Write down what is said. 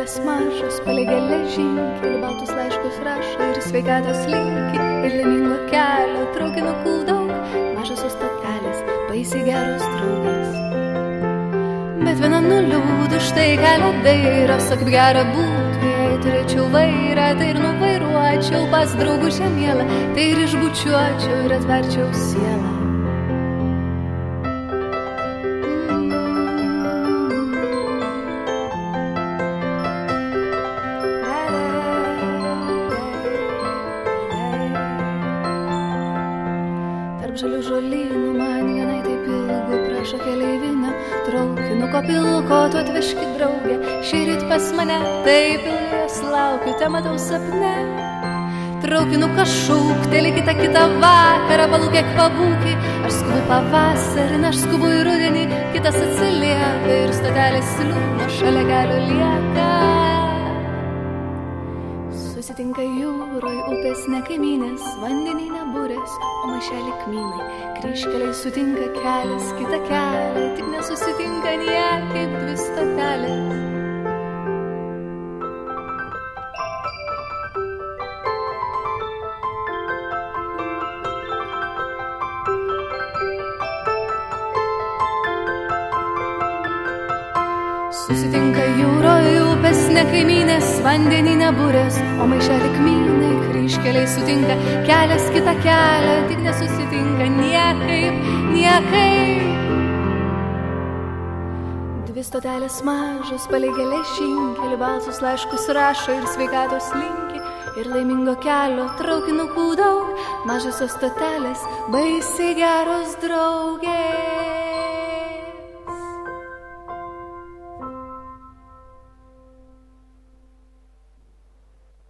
stotelės mažos, palei geležinkelį baltus laiškus rašo ir sveikatos linki, ir laimingo kelio traukinukų daug, mažosios stotelės, baisiai geros draugės. Bet viena nuliūdu, štai kelio dairos, o kaip gera būtų, jei turėčiau vairą, tai ir nuvairuočiau pas draugužę mielą, tai ir išbučiuočiau ir atverčiau sielą. Žalių žolynų man vienai taip ilgu prašo keleivinio traukinuko pilko, tu atvežkit draugę šįryt pas mane, taip ilgai jos laukiu, te matau sapne. Traukinukas šūkteli kitą vakarą, palūkėk pabūki, aš skubu pavasarį, aš skubu į rudenį, kitas atsilieka ir stotelės liūno šalia kelio lieka. Susitinka jūroj upės ne kaimynės, vandenį neburės, o maišelį kmynai. Kryžkeliai sutinka kelias, kitą kelią, tik nesusitinka niekaip dvi stotelės. Susitinka jūroje upės ne kaimynės, vandenį neburės, o maišelį kmynai. Kryžkeliai sutinka kelias, kitą kelią, tik nesusitinka niekaip. Dvi stotelės mažos, palei geležinkelį baltus laiškus rašo ir sveikatos linki, ir laimingo kelio traukinukų daug, mažosios stotelės, baisiai geros draugės.